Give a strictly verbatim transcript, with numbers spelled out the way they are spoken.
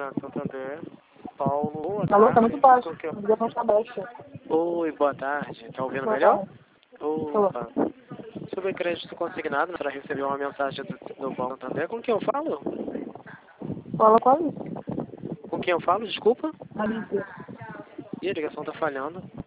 Consignado Santander. Paulo, boa Alô, tá tarde. muito baixo. Qual que é A o- ligação tá baixa. Oi, boa tarde. Tá ouvindo Boa melhor? tarde. Opa. Sobre crédito consignado, para receber uma mensagem do, do Banco Santander. Com quem eu falo? Fala com a Alice. Com quem eu falo, desculpa? Alice. Ih, a ligação tá falhando.